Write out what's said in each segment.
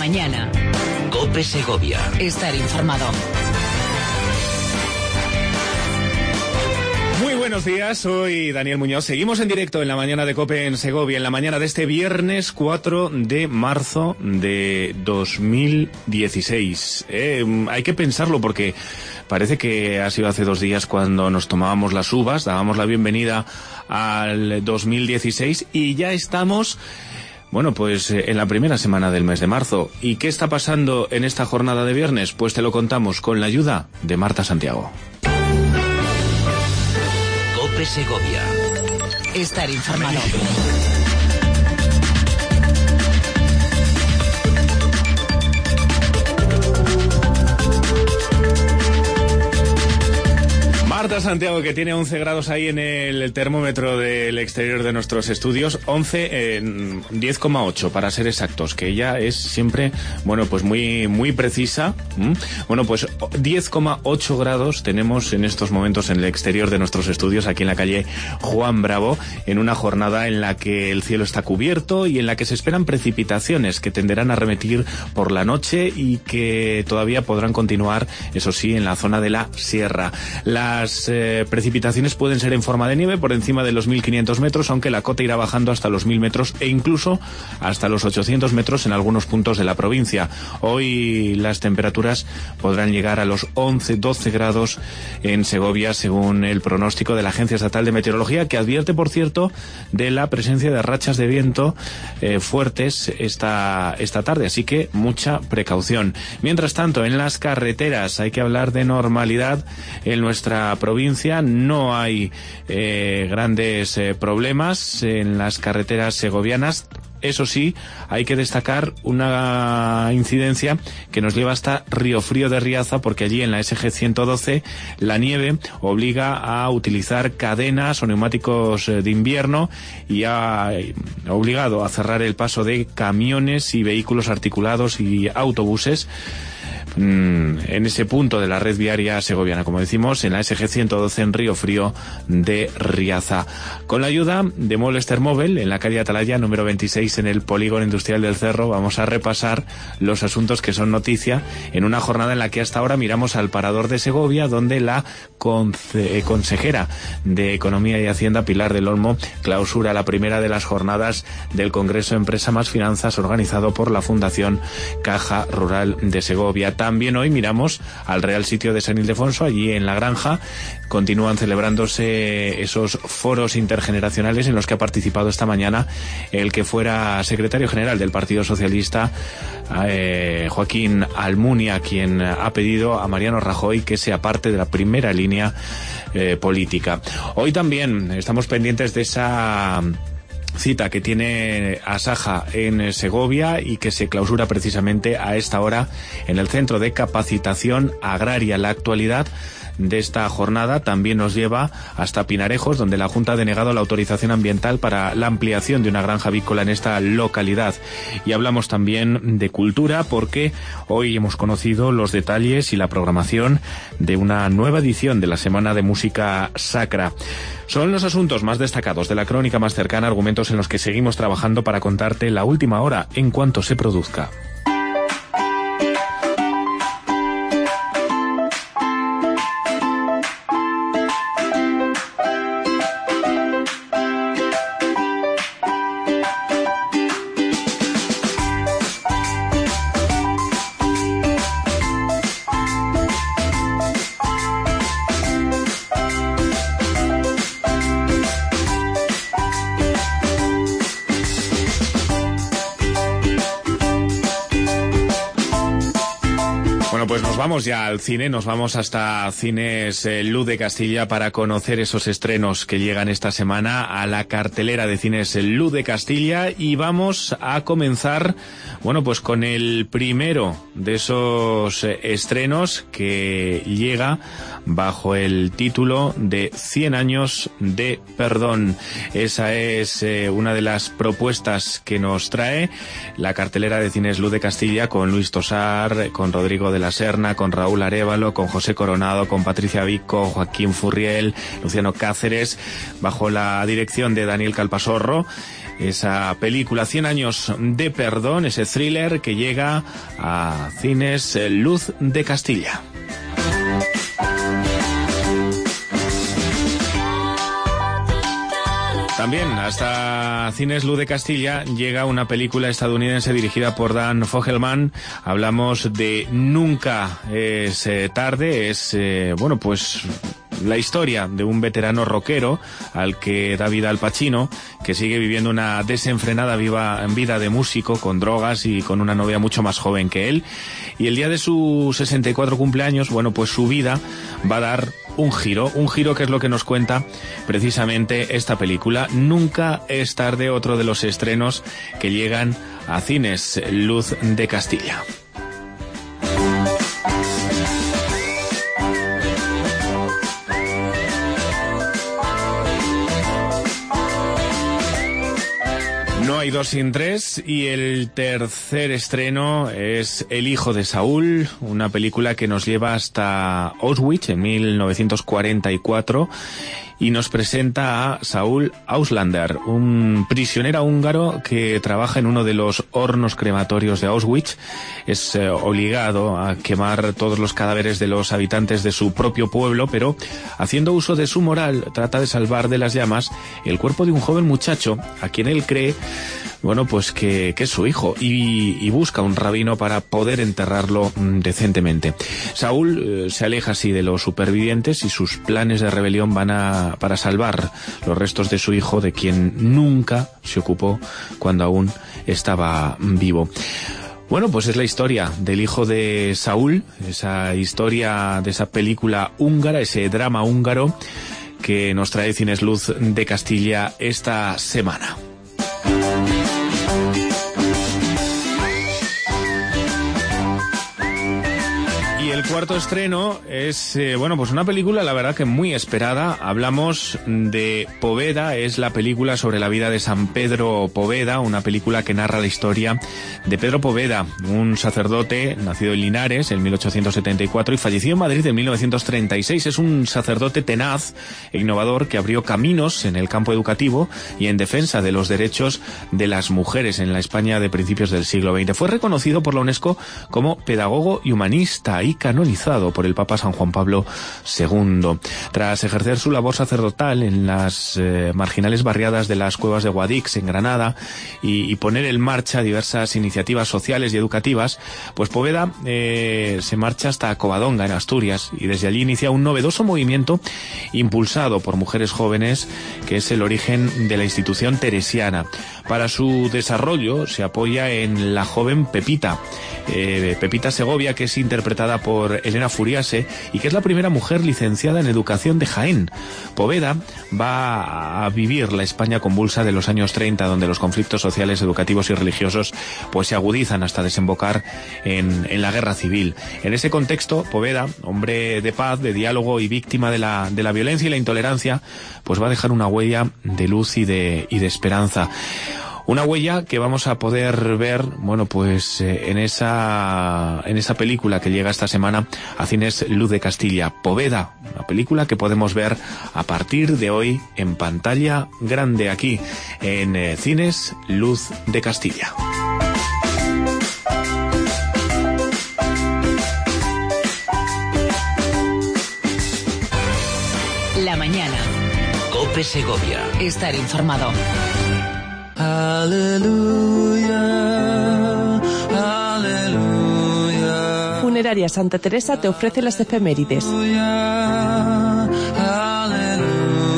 mañana. COPE Segovia. Estar informado. Muy buenos días, soy Daniel Muñoz. Seguimos en directo en la mañana de COPE en Segovia, en la mañana de este viernes 4 de marzo de 2016. Hay que pensarlo porque parece que ha sido hace 2 días cuando nos tomábamos las uvas, dábamos la bienvenida al 2016 y ya estamos... Bueno, pues en la primera semana del mes de marzo. ¿Y qué está pasando en esta jornada de viernes? Pues te lo contamos con la ayuda de Marta Santiago. COPE Segovia. Estar informado. Marta Santiago, que tiene 11 grados ahí en el termómetro del exterior de nuestros estudios, 10,8 para ser exactos, que ella es siempre, bueno, pues muy precisa. Bueno, pues 10,8 grados tenemos en estos momentos en el exterior de nuestros estudios, aquí en la calle Juan Bravo, en una jornada en la que el cielo está cubierto y en la que se esperan precipitaciones que tenderán a remitir por la noche y que todavía podrán continuar, eso sí, en la zona de la sierra. Las precipitaciones pueden ser en forma de nieve por encima de los 1.500 metros, aunque la cota irá bajando hasta los 1.000 metros e incluso hasta los 800 metros en algunos puntos de la provincia. Hoy las temperaturas podrán llegar a los 11-12 grados en Segovia, según el pronóstico de la Agencia Estatal de Meteorología, que advierte, por cierto, de la presencia de rachas de viento fuertes esta tarde, así que mucha precaución. Mientras tanto, en las carreteras hay que hablar de normalidad en nuestra provincia. No hay grandes problemas en las carreteras segovianas. Eso sí, hay que destacar una incidencia que nos lleva hasta Riofrío de Riaza, porque allí en la SG 112 la nieve obliga a utilizar cadenas o neumáticos de invierno y ha obligado a cerrar el paso de camiones y vehículos articulados y autobuses en ese punto de la red viaria segoviana, como decimos, en la SG 112 en Riofrío de Riaza. Con la ayuda de Muebles Termóvel, en la calle Atalaya, número 26, en el Polígono Industrial del Cerro, vamos a repasar los asuntos que son noticia en una jornada en la que hasta ahora miramos al Parador de Segovia, donde la consejera de Economía y Hacienda, Pilar del Olmo, clausura la primera de las jornadas del Congreso Empresa más Finanzas, organizado por la Fundación Caja Rural de Segovia. También hoy miramos al Real Sitio de San Ildefonso, allí en La Granja. Continúan celebrándose esos foros intergeneracionales en los que ha participado esta mañana el que fuera secretario general del Partido Socialista, Joaquín Almunia, quien ha pedido a Mariano Rajoy que sea parte de la primera línea política. Hoy también estamos pendientes de esa cita que tiene Asaja en Segovia y que se clausura precisamente a esta hora en el Centro de Capacitación Agraria. La actualidad de esta jornada también nos lleva hasta Pinarejos, donde la Junta ha denegado la autorización ambiental para la ampliación de una granja avícola en esta localidad. Y hablamos también de cultura, porque hoy hemos conocido los detalles y la programación de una nueva edición de la Semana de Música Sacra. Son los asuntos más destacados de la crónica más cercana, argumentos en los que seguimos trabajando para contarte la última hora en cuanto se produzca. Pues nos vamos ya al cine, nos vamos hasta Cines Luz de Castilla para conocer esos estrenos que llegan esta semana a la cartelera de Cines Luz de Castilla, y vamos a comenzar, bueno, pues con el primero de esos estrenos que llega bajo el título de 100 años de perdón. Esa es una de las propuestas que nos trae la cartelera de Cines Luz de Castilla, con Luis Tosar, con Rodrigo de la Serna, con Raúl Arévalo, con José Coronado, con Patricia Vico, Joaquín Furriel, Luciano Cáceres, bajo la dirección de Daniel Calpasorro. esa película 100 años de perdón, ese thriller que llega a cines Luz de Castilla. También hasta cines Luz de Castilla llega una película estadounidense dirigida por Dan Fogelman. Hablamos de Nunca es tarde. Es, pues la historia de un veterano rockero al que da vida Al Pacino, que sigue viviendo una desenfrenada vida de músico con drogas y con una novia mucho más joven que él. Y el día de su 64 cumpleaños, pues su vida va a dar un giro que es lo que nos cuenta precisamente esta película. Nunca es tarde, otro de los estrenos que llegan a cines Luz de Castilla. No hay dos sin tres, y el tercer estreno es El hijo de Saúl, una película que nos lleva hasta Auschwitz en 1944 y nos presenta a Saúl Auslander, un prisionero húngaro que trabaja en uno de los hornos crematorios de Auschwitz. Es obligado a quemar todos los cadáveres de los habitantes de su propio pueblo, pero haciendo uso de su moral trata de salvar de las llamas el cuerpo de un joven muchacho a quien él cree que es su hijo, y busca un rabino para poder enterrarlo decentemente. Saúl se aleja así de los supervivientes y sus planes de rebelión van para salvar los restos de su hijo, de quien nunca se ocupó cuando aún estaba vivo. Es la historia del hijo de Saúl, esa historia de esa película húngara, ese drama húngaro que nos trae Cines Luz de Castilla esta semana. Y el cuarto estreno es, una película, la verdad que muy esperada. Hablamos de Poveda, es la película sobre la vida de San Pedro Poveda, una película que narra la historia de Pedro Poveda, un sacerdote nacido en Linares en 1874 y fallecido en Madrid en 1936. Es un sacerdote tenaz e innovador que abrió caminos en el campo educativo y en defensa de los derechos de las mujeres en la España de principios del siglo XX. Fue reconocido por la UNESCO como pedagogo y humanista y canonizado por el Papa San Juan Pablo II. Tras ejercer su labor sacerdotal en las marginales barriadas de las cuevas de Guadix en Granada y poner en marcha diversas iniciativas sociales y educativas, Poveda se marcha hasta Covadonga, en Asturias, y desde allí inicia un novedoso movimiento impulsado por mujeres jóvenes, que es el origen de la institución teresiana. Para su desarrollo se apoya en la joven Pepita Segovia, que es interpretada por Elena Furiase y que es la primera mujer licenciada en educación de Jaén. Poveda va a vivir la España convulsa de los años 30, donde los conflictos sociales, educativos y religiosos se agudizan hasta desembocar en la guerra civil. En ese contexto, Poveda, hombre de paz, de diálogo y víctima de la violencia y la intolerancia, va a dejar una huella de luz y de esperanza. Una huella que vamos a poder ver, en esa película que llega esta semana a cines Luz de Castilla. Poveda, una película que podemos ver a partir de hoy en pantalla grande aquí en cines Luz de Castilla. La mañana. COPE Segovia. Estar informado. Aleluya, aleluya. Funeraria Santa Teresa te ofrece las efemérides. Aleluya, aleluya.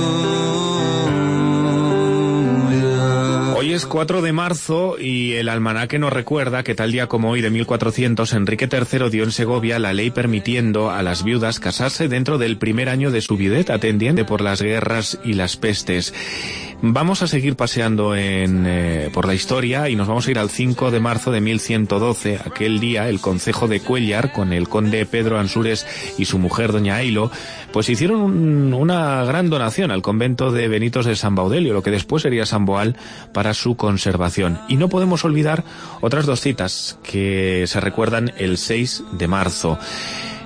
Hoy es 4 de marzo y el almanaque nos recuerda que tal día como hoy de 1400 Enrique III dio en Segovia la ley permitiendo a las viudas casarse dentro del primer año de su viudez, atendiendo por las guerras y las pestes. Vamos a seguir paseando por la historia y nos vamos a ir al 5 de marzo de 1112. Aquel día el concejo de Cuéllar, con el conde Pedro Ansúrez y su mujer doña Ailo, hicieron una gran donación al convento de Benitos de San Baudelio, lo que después sería San Boal, para su conservación. Y no podemos olvidar otras dos citas que se recuerdan el 6 de marzo.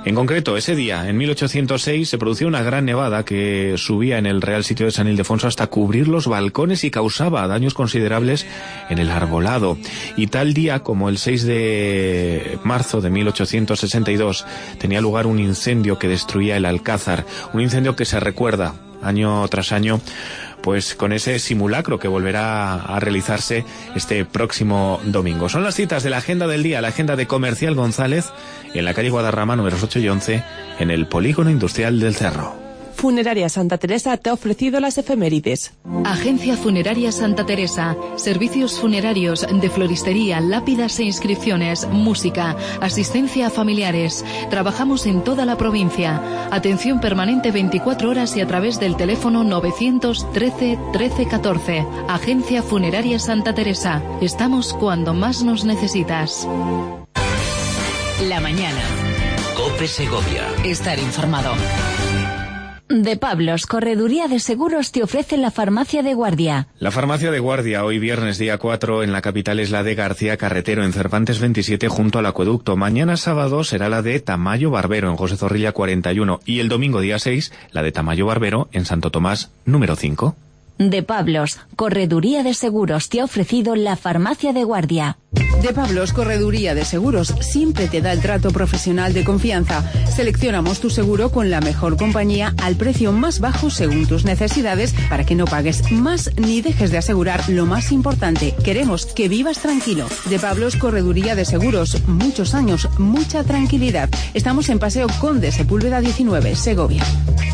En concreto, ese día, en 1806, se produció una gran nevada que subía en el Real Sitio de San Ildefonso hasta cubrir los balcones y causaba daños considerables en el arbolado. Y tal día como el 6 de marzo de 1862 tenía lugar un incendio que destruía el Alcázar, un incendio que se recuerda año tras año, pues con ese simulacro que volverá a realizarse este próximo domingo. Son las citas de la agenda del día, la agenda de Comercial González, en la calle Guadarrama, números 8 y 11, en el Polígono Industrial del Cerro. Funeraria Santa Teresa te ha ofrecido las efemérides. Agencia Funeraria Santa Teresa. Servicios funerarios de floristería, lápidas e inscripciones, música, asistencia a familiares. Trabajamos en toda la provincia. Atención permanente 24 horas y a través del teléfono 913 13 14. Agencia Funeraria Santa Teresa. Estamos cuando más nos necesitas. La mañana. COPE Segovia. Estar informado. De Pablos, Correduría de Seguros, te ofrece la Farmacia de Guardia. La Farmacia de Guardia, hoy viernes día 4, en la capital es la de García Carretero, en Cervantes 27, junto al Acueducto. Mañana sábado será la de Tamayo Barbero, en José Zorrilla 41. Y el domingo día 6, la de Tamayo Barbero, en Santo Tomás número 5. De Pablos, Correduría de Seguros, te ha ofrecido la Farmacia de Guardia. De Pablos, Correduría de Seguros, siempre te da el trato profesional de confianza. Seleccionamos tu seguro con la mejor compañía al precio más bajo según tus necesidades para que no pagues más ni dejes de asegurar lo más importante. Queremos que vivas tranquilo. De Pablos, Correduría de Seguros, muchos años, mucha tranquilidad. Estamos en Paseo Conde Sepúlveda 19, Segovia.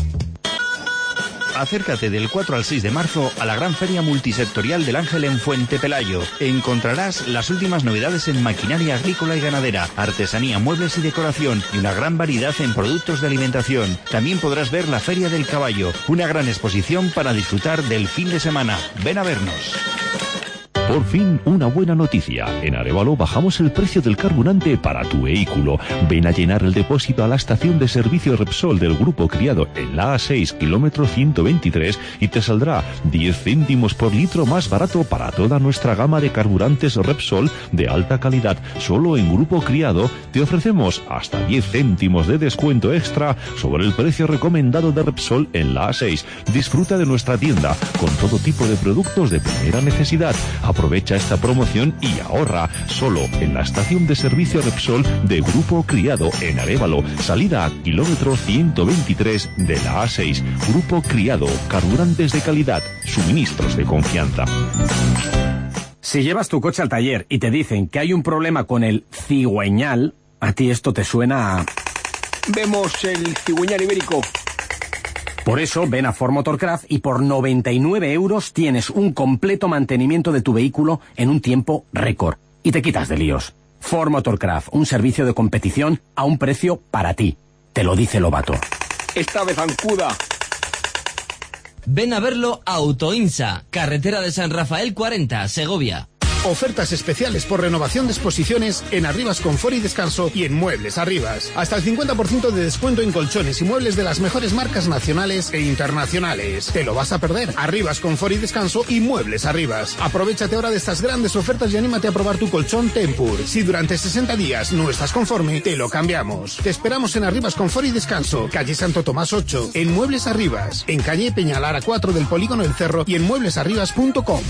Acércate del 4 al 6 de marzo a la gran feria multisectorial del Ángel en Fuente Pelayo. Encontrarás las últimas novedades en maquinaria agrícola y ganadera, artesanía, muebles y decoración y una gran variedad en productos de alimentación. También podrás ver la Feria del Caballo, una gran exposición para disfrutar del fin de semana. Ven a vernos. Por fin, una buena noticia. En Arévalo bajamos el precio del carburante para tu vehículo. Ven a llenar el depósito a la estación de servicio Repsol del Grupo Criado en la A6, kilómetro 123, y te saldrá 10 céntimos por litro más barato para toda nuestra gama de carburantes Repsol de alta calidad. Solo en Grupo Criado te ofrecemos hasta 10 céntimos de descuento extra sobre el precio recomendado de Repsol en la A6. Disfruta de nuestra tienda con todo tipo de productos de primera necesidad. Aprovecha esta promoción y ahorra solo en la estación de servicio Repsol de Grupo Criado en Arévalo, salida a kilómetro 123 de la A6. Grupo Criado, carburantes de calidad, suministros de confianza. Si llevas tu coche al taller y te dicen que hay un problema con el cigüeñal, a ti esto te suena a... Vemos el cigüeñal ibérico. Por eso, ven a Ford Motorcraft y por 99 euros tienes un completo mantenimiento de tu vehículo en un tiempo récord. Y te quitas de líos. Ford Motorcraft, un servicio de competición a un precio para ti. Te lo dice Lobato. Esta vez zancuda. Ven a verlo a Autoinsa, carretera de San Rafael 40, Segovia. Ofertas especiales por renovación de exposiciones en Arribas Confort y Descanso y en Muebles Arribas. Hasta el 50% de descuento en colchones y muebles de las mejores marcas nacionales e internacionales. ¿Te lo vas a perder? Arribas Confort y Descanso y Muebles Arribas. Aprovéchate ahora de estas grandes ofertas y anímate a probar tu colchón Tempur. Si durante 60 días no estás conforme, te lo cambiamos. Te esperamos en Arribas Confort y Descanso, calle Santo Tomás 8, en Muebles Arribas, en calle Peñalara 4 del Polígono del Cerro y en mueblesarribas.com.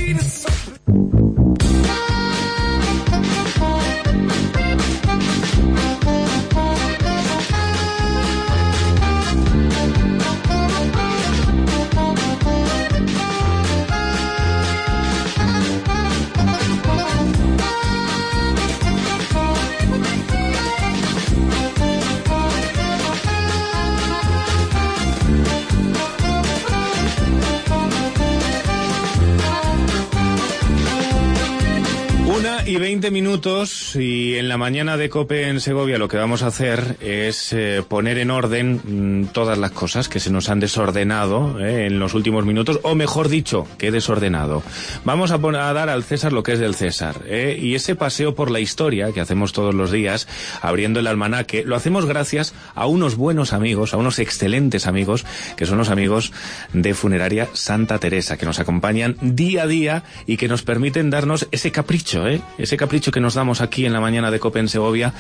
Y 20 minutos, y en la mañana de COPE en Segovia lo que vamos a hacer es poner en orden todas las cosas que se nos han desordenado en los últimos minutos, o mejor dicho, que desordenado. Vamos a dar al César lo que es del César, y ese paseo por la historia que hacemos todos los días, abriendo el almanaque, lo hacemos gracias a unos buenos amigos, a unos excelentes amigos, que son los amigos de Funeraria Santa Teresa, que nos acompañan día a día y que nos permiten darnos ese capricho, Ese capricho que nos damos aquí en la mañana de COPE en Segovia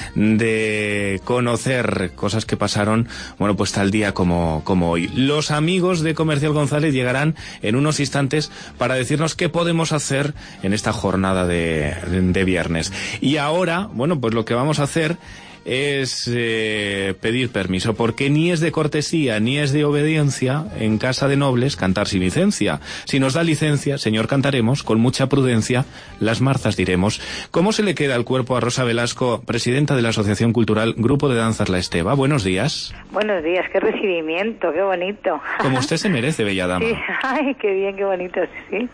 de conocer cosas que pasaron, bueno, pues tal día como hoy. Los amigos de Comercial González llegarán en unos instantes para decirnos qué podemos hacer en esta jornada de viernes. Y ahora, bueno, pues lo que vamos a hacer es pedir permiso, porque ni es de cortesía ni es de obediencia en casa de nobles cantar sin licencia. Si nos da licencia, señor, cantaremos con mucha prudencia, las marzas diremos. ¿Cómo se le queda el cuerpo a Rosa Velasco, presidenta de la Asociación Cultural Grupo de Danzas La Esteva? Buenos días. Buenos días, qué recibimiento, qué bonito. Como usted se merece, bella dama. Sí, ay, qué bien, qué bonito, sí.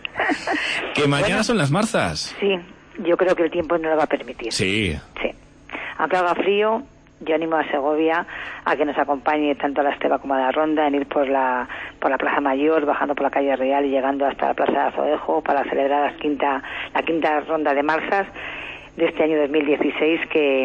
Que mañana son las marzas. Sí, yo creo que el tiempo no lo va a permitir. Sí. Sí. Aunque haga frío, yo animo a Segovia a que nos acompañe tanto a la Esteva como a la Ronda, en ir por la Plaza Mayor, bajando por la calle Real y llegando hasta la Plaza de Azoguejo para celebrar la quinta ronda de marzas de este año 2016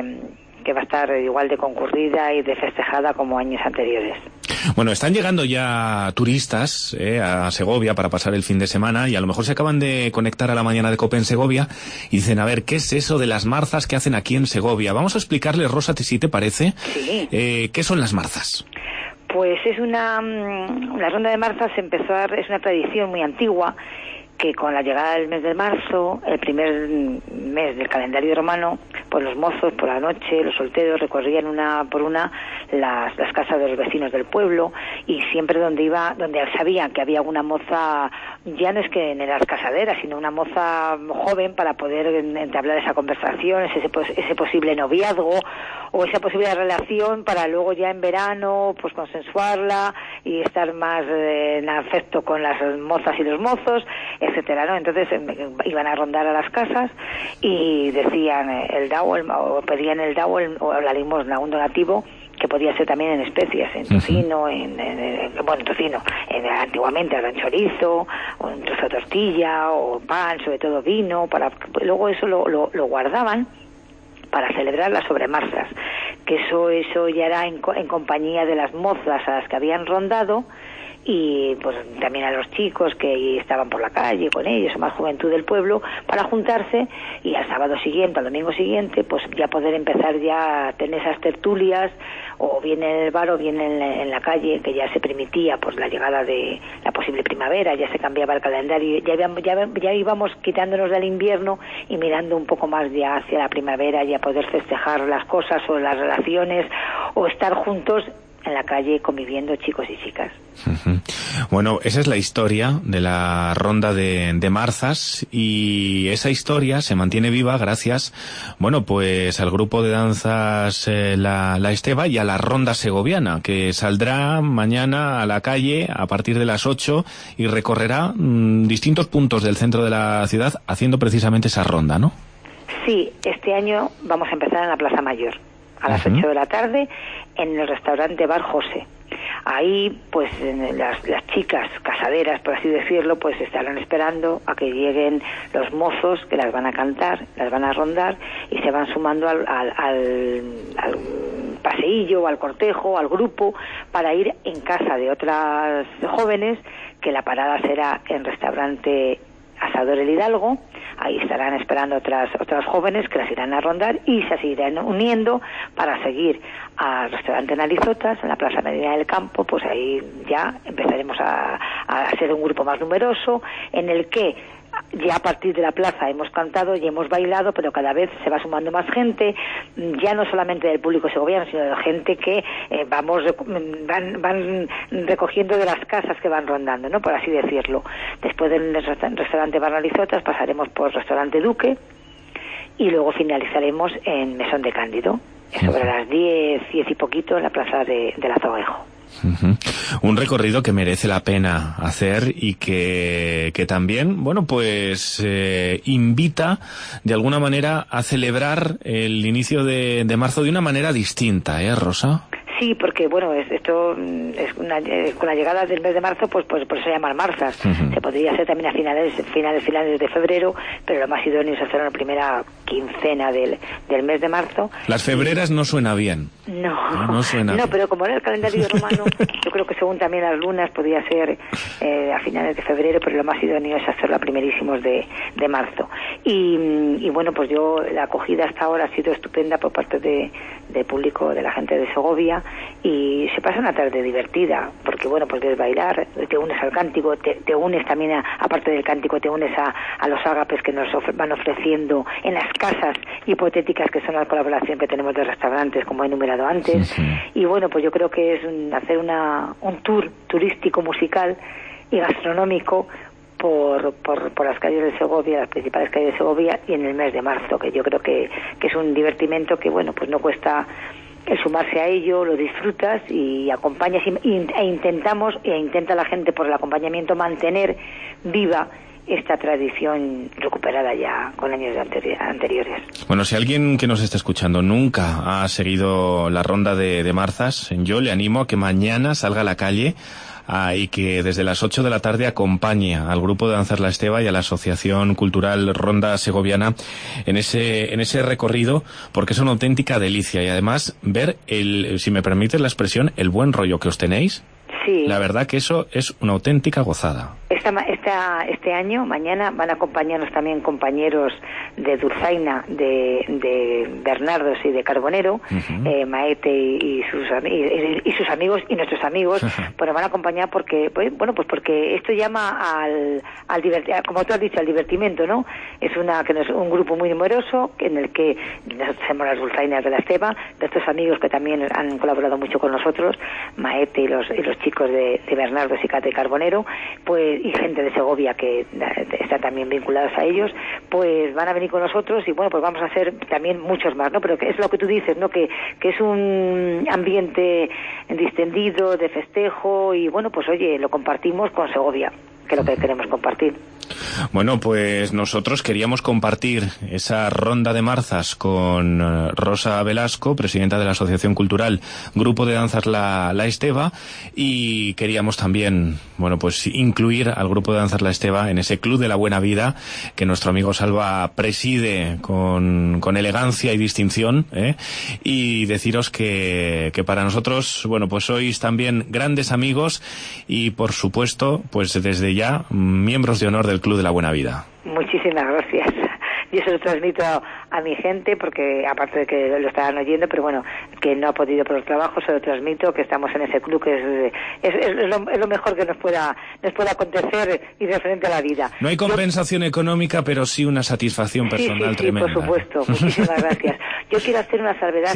que va a estar igual de concurrida y de festejada como años anteriores. Bueno, están llegando ya turistas a Segovia para pasar el fin de semana y a lo mejor se acaban de conectar a la mañana de COPE en Segovia y dicen, a ver, ¿qué es eso de las marzas que hacen aquí en Segovia? Vamos a explicarles, Rosa, si te parece, sí. ¿Qué son las marzas? Pues la ronda de marzas es una tradición muy antigua que con la llegada del mes de marzo, el primer mes del calendario romano, pues los mozos por la noche, los solteros recorrían una por una las casas de los vecinos del pueblo y siempre donde sabían que había una moza, ya no es que en las casaderas, sino una moza joven para poder entablar esa conversación, ese posible noviazgo o esa posible relación para luego ya en verano pues consensuarla y estar más en afecto con las mozas y los mozos, etcétera, ¿no? Entonces iban a rondar a las casas y decían el dau, o pedían el dau o la limosna, un donativo que podía ser también en especias, en tocino, antiguamente era en chorizo, o un trozo de tortilla, o pan, sobre todo vino, luego eso lo guardaban para celebrar las sobremarzas, que eso ya era en compañía de las mozas a las que habían rondado y pues también a los chicos que estaban por la calle con ellos, o más juventud del pueblo, para juntarse y al sábado siguiente, al domingo siguiente, pues ya poder empezar ya a tener esas tertulias, o bien en el bar o bien en la calle, que ya se permitía pues la llegada de la posible primavera, ya se cambiaba el calendario, ya íbamos quitándonos del invierno y mirando un poco más ya hacia la primavera, ya poder festejar las cosas o las relaciones o estar juntos en la calle conviviendo chicos y chicas. Bueno, esa es la historia de la ronda de marzas y esa historia se mantiene viva gracias, bueno, pues al grupo de danzas la Esteva y a la ronda segoviana, que saldrá mañana a la calle a partir de las 8 y recorrerá distintos puntos del centro de la ciudad haciendo precisamente esa ronda, ¿no? Sí, este año vamos a empezar en la Plaza Mayor a las 8 de la tarde en el restaurante Bar José. Ahí, pues, las chicas casaderas, por así decirlo, pues estarán esperando a que lleguen los mozos que las van a cantar, las van a rondar y se van sumando al paseillo, al cortejo, al grupo, para ir en casa de otras jóvenes, que la parada será en restaurante Asador El Hidalgo. Ahí estarán esperando otras jóvenes que las irán a rondar y se seguirán uniendo para seguir al restaurante Narizotas en la Plaza Medina del Campo. Pues ahí ya empezaremos a ser un grupo más numeroso, en el que ya a partir de la plaza hemos cantado y hemos bailado, pero cada vez se va sumando más gente, ya no solamente del público segoviano, sino de gente que van recogiendo de las casas que van rondando, ¿no? Por así decirlo. Después del restaurante Barnalizotas pasaremos por restaurante Duque y luego finalizaremos en Mesón de Cándido, sobre las 10 y poquito en la plaza del Azoguejo. Un recorrido que merece la pena hacer y que también, bueno, pues invita de alguna manera a celebrar el inicio de marzo de una manera distinta, Rosa? Sí, porque bueno, esto es con la llegada del mes de marzo, pues por eso se llaman marzas. Se podría hacer también a finales de febrero, pero lo más idóneo es hacerlo en la primera quincena del mes de marzo. Las febreras no suena bien. No suena bien. Pero como era el calendario romano, yo creo que según también las lunas podía ser a finales de febrero, pero lo más idóneo es hacerlo a primerísimos de marzo. Y bueno, pues la acogida hasta ahora ha sido estupenda por parte del público, de la gente de Segovia, y se pasa una tarde divertida, porque bueno, pues ves bailar, te unes al cántico, te unes también, aparte del cántico, te unes a los ágapes que nos van ofreciendo en las casas hipotéticas que son la colaboración que tenemos de restaurantes, como he enumerado antes. Y bueno, pues yo creo que es hacer un tour turístico, musical y gastronómico por las calles de Segovia, las principales calles de Segovia, y en el mes de marzo, que yo creo que es un divertimento que, bueno, pues no cuesta el sumarse a ello, lo disfrutas y acompañas e intenta la gente, por el acompañamiento, mantener viva esta tradición recuperada ya con años anteriores. Bueno, si alguien que nos está escuchando nunca ha seguido la ronda de marzas, yo le animo a que mañana salga a la calle y que desde las 8 de la tarde acompañe al grupo de Danzas La Esteva y a la Asociación Cultural Ronda Segoviana en ese recorrido, porque es una auténtica delicia, y además ver si me permites la expresión, el buen rollo que os tenéis. Sí. La verdad que eso es una auténtica gozada. Este año, mañana, van a acompañarnos también compañeros de Dulzaina, de Bernardos y de Carbonero, Maete y sus amigos y nuestros amigos, pues nos van a acompañar porque, porque esto llama al como tú has dicho, al divertimento, ¿no? Es un grupo muy numeroso en el que nosotros somos las Dulzainas de La Esteva, de estos amigos que también han colaborado mucho con nosotros, Maete y los chicos de Bernardos y Cate Carbonero, pues, y gente de Segovia que está también vinculados a ellos, pues van a venir con nosotros y bueno, pues vamos a hacer también muchos más, ¿no? Pero que es lo que tú dices, ¿no? Que es un ambiente distendido, de festejo, y bueno, pues oye, lo compartimos con Segovia, que es lo que queremos compartir. Bueno, pues nosotros queríamos compartir esa ronda de marzas con Rosa Velasco, presidenta de la Asociación Cultural Grupo de Danzas La Esteva, y queríamos también, bueno, pues incluir al Grupo de Danzas La Esteva en ese Club de la Buena Vida que nuestro amigo Salva preside con elegancia y distinción, y deciros que para nosotros, bueno, pues sois también grandes amigos y, por supuesto, pues desde ya miembros de honor del Club de la Buena Vida. Muchísimas gracias. Yo se lo transmito a mi gente, porque aparte de que lo estaban oyendo, pero bueno, que no ha podido por el trabajo, se lo transmito, que estamos en ese club, que es lo mejor que nos pueda acontecer y referente a la vida. No hay compensación económica, pero sí una satisfacción personal tremenda. Sí, por supuesto. Muchísimas gracias. Yo quiero hacer una salvedad,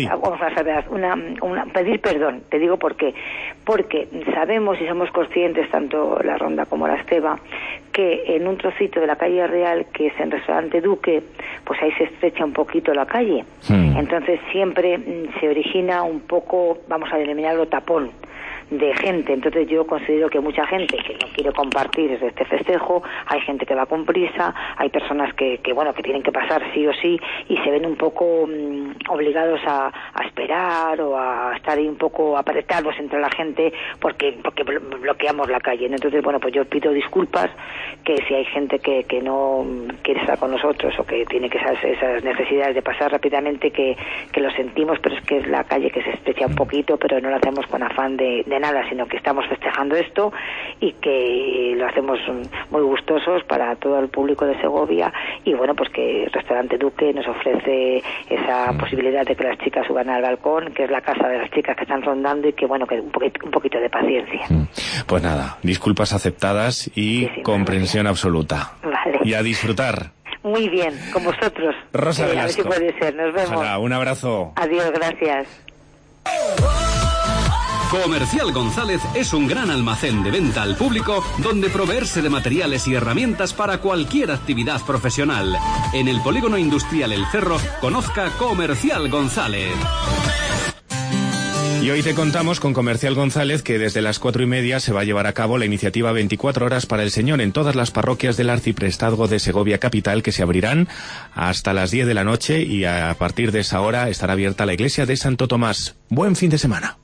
pedir perdón. Te digo por qué. Porque sabemos y somos conscientes, tanto la Ronda como la Esteva, que en un trocito de la calle Real, que es en Restaurante Duque, pues ahí se estrecha un poquito la calle. Entonces siempre se origina un poco, vamos a denominarlo tapón de gente. Entonces yo considero que mucha gente que no quiere compartir este festejo, hay gente que va con prisa, hay personas que tienen que pasar sí o sí, y se ven un poco obligados a esperar o a estar ahí un poco apretados entre la gente porque bloqueamos la calle. Entonces, bueno, pues yo pido disculpas, que si hay gente que no quiere estar con nosotros o que tiene esas necesidades de pasar rápidamente, que lo sentimos, pero es que es la calle que se estrecha un poquito, pero no lo hacemos con afán de nada, sino que estamos festejando esto y que lo hacemos muy gustosos para todo el público de Segovia. Y bueno, pues que el Restaurante Duque nos ofrece esa posibilidad de que las chicas suban al balcón, que es la casa de las chicas que están rondando, y que bueno, que un poquito de paciencia. Pues nada, disculpas aceptadas y comprensión absoluta. Vale. Y a disfrutar. Muy bien, con vosotros. Rosa Velasco. A ver si puede ser, nos vemos. Ojalá, un abrazo. Adiós, gracias. Comercial González es un gran almacén de venta al público donde proveerse de materiales y herramientas para cualquier actividad profesional. En el Polígono Industrial El Cerro, conozca Comercial González. Y hoy te contamos con Comercial González que desde las 4:30 se va a llevar a cabo la iniciativa 24 horas para el Señor en todas las parroquias del Arciprestazgo de Segovia Capital, que se abrirán hasta las 10 de la noche, y a partir de esa hora estará abierta la iglesia de Santo Tomás. Buen fin de semana.